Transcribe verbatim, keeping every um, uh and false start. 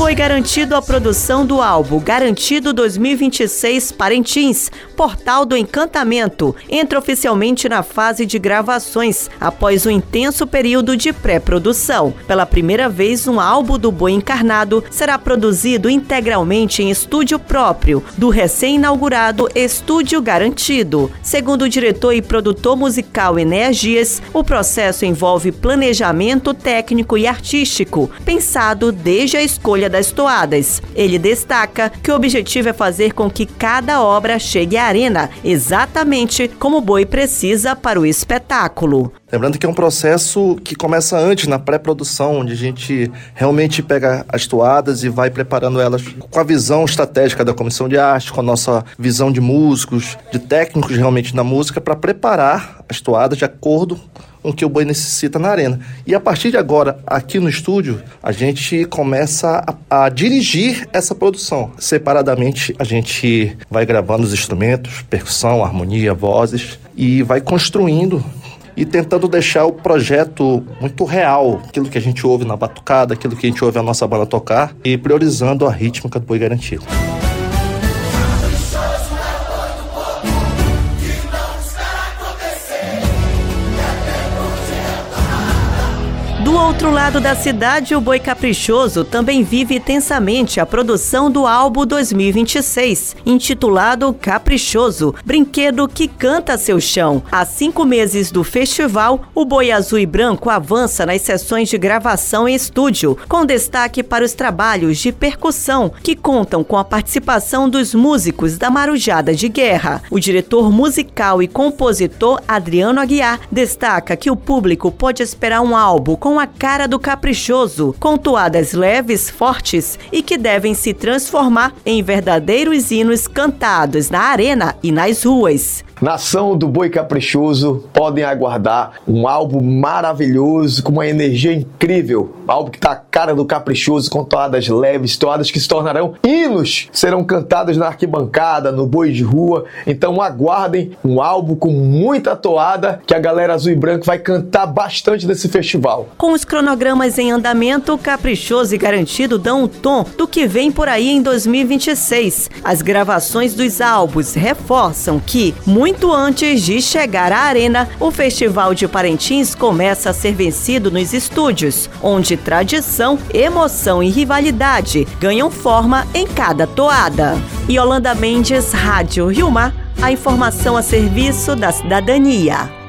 Foi garantido a produção do álbum Garantido dois mil e vinte e seis Parintins, Portal do Encantamento, entra oficialmente na fase de gravações após um intenso período de pré-produção. Pela primeira vez, um álbum do Boi Encarnado será produzido integralmente em estúdio próprio do recém-inaugurado Estúdio Garantido. Segundo o diretor e produtor musical Enéas Dias, o processo envolve planejamento técnico e artístico, pensado desde a escolha das toadas. Ele destaca que o objetivo é fazer com que cada obra chegue à arena, exatamente como o boi precisa para o espetáculo. Lembrando que é um processo que começa antes, na pré-produção, onde a gente realmente pega as toadas e vai preparando elas com a visão estratégica da comissão de arte, com a nossa visão de músicos, de técnicos realmente na música, para preparar as toadas de acordo com o que o boi necessita na arena. E a partir de agora, aqui no estúdio, a gente começa a, a dirigir essa produção. Separadamente, a gente vai gravando os instrumentos, percussão, harmonia, vozes, e vai construindo e tentando deixar o projeto muito real, aquilo que a gente ouve na batucada, aquilo que a gente ouve a nossa banda tocar, e priorizando a rítmica do Boi Garantido. Do outro lado da cidade, o Boi Caprichoso também vive intensamente a produção do álbum dois mil e vinte e seis, intitulado Caprichoso, brinquedo que canta seu chão. Há cinco meses do festival, o Boi Azul e Branco avança nas sessões de gravação em estúdio, com destaque para os trabalhos de percussão, que contam com a participação dos músicos da Marujada de Guerra. O diretor musical e compositor Adriano Aguiar destaca que o público pode esperar um álbum com a cara do Caprichoso, com toadas leves, fortes e que devem se transformar em verdadeiros hinos cantados na arena e nas ruas. Nação do Boi Caprichoso, podem aguardar um álbum maravilhoso, com uma energia incrível. Um álbum que tá a cara do Caprichoso, com toadas leves, toadas que se tornarão hinos, serão cantados na arquibancada, no boi de rua. Então aguardem um álbum com muita toada, que a galera azul e branco vai cantar bastante nesse festival. Com os cronogramas em andamento, Caprichoso e Garantido dão um tom do que vem por aí em dois mil e vinte e seis. As gravações dos álbuns reforçam que, muito antes de chegar à arena, o Festival de Parintins começa a ser vencido nos estúdios, onde tradição, emoção e rivalidade ganham forma em cada toada. Yolanda Mendes, Rádio Rio Mar, a informação a serviço da cidadania.